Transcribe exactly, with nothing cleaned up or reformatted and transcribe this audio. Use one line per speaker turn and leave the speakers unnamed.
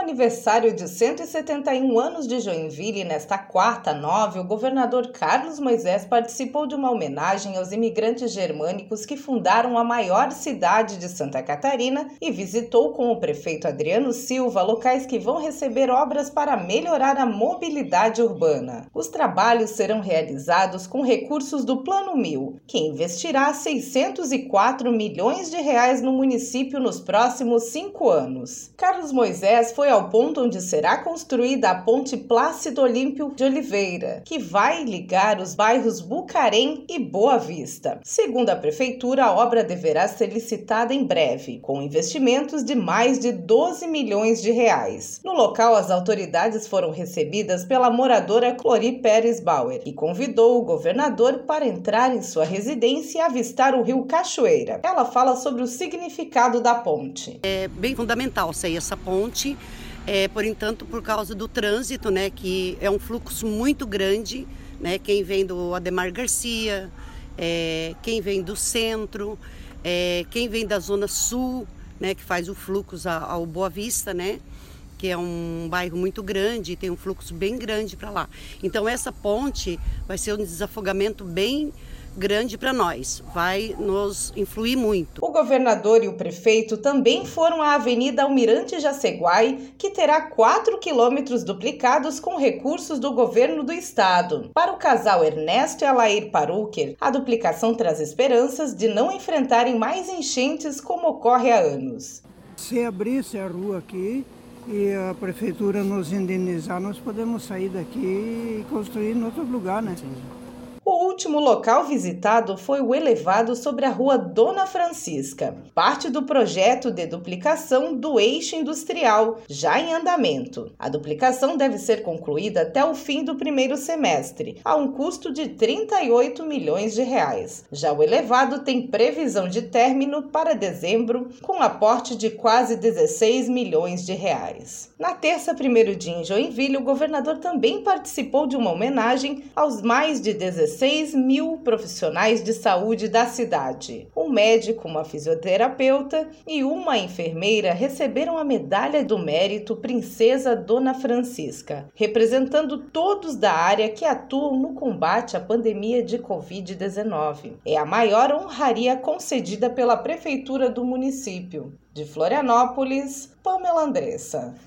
aniversário de cento e setenta e um anos de Joinville, nesta quarta, nove, o governador Carlos Moisés participou de uma homenagem aos imigrantes germânicos que fundaram a maior cidade de Santa Catarina e visitou com o prefeito Adriano Silva locais que vão receber obras para melhorar a mobilidade urbana. Os trabalhos serão realizados com recursos do Plano Mil, que investirá seiscentos e quatro milhões de reais no município nos próximos cinco anos. Carlos Moisés foi ao ponto onde será construída a Ponte Plácido Olímpio de Oliveira, que vai ligar os bairros Bucarém e Boa Vista. Segundo a prefeitura, a obra deverá ser licitada em breve, com investimentos de mais de doze milhões de reais. No local, as autoridades foram recebidas pela moradora Clori Pérez Bauer, que convidou o governador para entrar em sua residência e avistar o rio Cachoeira. Ela fala sobre o significado da ponte.
É bem fundamental sair essa ponte, é, por entanto, por causa do trânsito, né, que é um fluxo muito grande, né, quem vem do Ademar Garcia, é, quem vem do centro, é, quem vem da zona sul, né, que faz o fluxo ao Boa Vista, né, que é um bairro muito grande, tem um fluxo bem grande para lá. Então essa ponte vai ser um desafogamento bem grande para nós, vai nos influir muito.
O governador e o prefeito também foram à Avenida Almirante Jaceguai, que terá quatro quilômetros duplicados com recursos do governo do estado. Para o casal Ernesto e Alair Paruker, a duplicação traz esperanças de não enfrentarem mais enchentes como ocorre há anos.
Se abrisse a rua aqui e a prefeitura nos indenizar, nós podemos sair daqui e construir em outro lugar, né? Sim.
O último local visitado foi o elevado sobre a rua Dona Francisca, parte do projeto de duplicação do eixo industrial, já em andamento. A duplicação deve ser concluída até o fim do primeiro semestre, a um custo de trinta e oito milhões de reais. Já o elevado tem previsão de término para dezembro, com aporte de quase dezesseis milhões de reais. Na terça, primeiro dia em Joinville, o governador também participou de uma homenagem aos mais de dezesseis mil profissionais de saúde da cidade. Um médico, uma fisioterapeuta e uma enfermeira receberam a medalha do mérito Princesa Dona Francisca, representando todos da área que atuam no combate à pandemia de covid dezenove. É a maior honraria concedida pela prefeitura do município. De Florianópolis, Pamela Andressa.